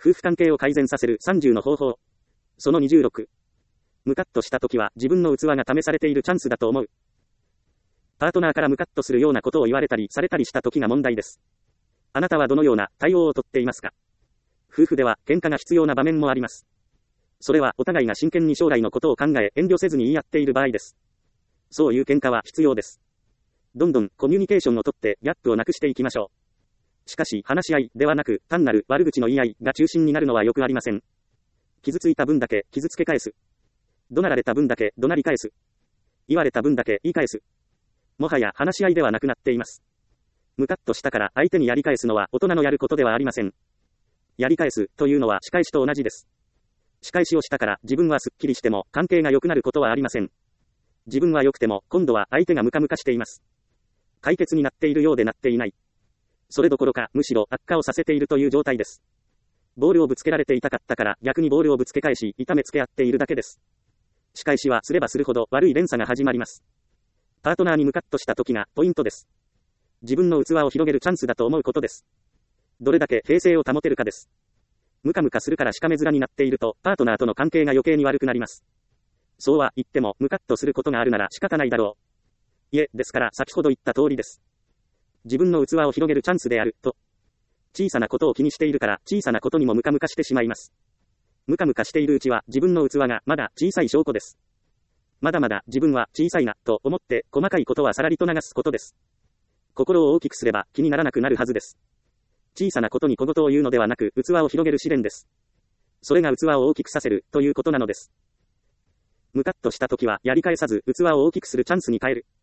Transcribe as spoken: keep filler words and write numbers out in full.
夫婦関係を改善させるさんじゅうの方法。そのにじゅうろく。ムカッとした時は自分の器が試されているチャンスだと思う。パートナーからムカッとするようなことを言われたりされたりした時が問題です。あなたはどのような対応をとっていますか？夫婦では喧嘩が必要な場面もあります。それはお互いが真剣に将来のことを考え遠慮せずに言い合っている場合です。そういう喧嘩は必要です。どんどんコミュニケーションをとってギャップをなくしていきましょう。しかし話し合いではなく単なる悪口の言い合いが中心になるのはよくありません。傷ついた分だけ傷つけ返す。怒鳴られた分だけ怒鳴り返す。言われた分だけ言い返す。もはや話し合いではなくなっています。ムカッとしたから相手にやり返すのは大人のやることではありません。やり返すというのは仕返しと同じです。仕返しをしたから自分はすっきりしても関係が良くなることはありません。自分は良くても今度は相手がムカムカしています。解決になっているようでなっていない。それどころかむしろ悪化をさせているという状態です。ボールをぶつけられていたかったから逆にボールをぶつけ返し痛めつけ合っているだけです。仕返しはすればするほど悪い連鎖が始まります。パートナーにムカッとした時がポイントです。自分の器を広げるチャンスだと思うことです。どれだけ平静を保てるかです。ムカムカするからしかめ面になっているとパートナーとの関係が余計に悪くなります。そうは言ってもムカッとすることがあるなら仕方ないだろう。いえ、ですから先ほど言った通りです。自分の器を広げるチャンスであると。小さなことを気にしているから小さなことにもムカムカしてしまいます。ムカムカしているうちは自分の器がまだ小さい証拠です。まだまだ自分は小さいなと思って細かいことはさらりと流すことです。心を大きくすれば気にならなくなるはずです。小さなことに小言を言うのではなく器を広げる試練です。それが器を大きくさせるということなのです。ムカッとした時はやり返さず器を大きくするチャンスに変える。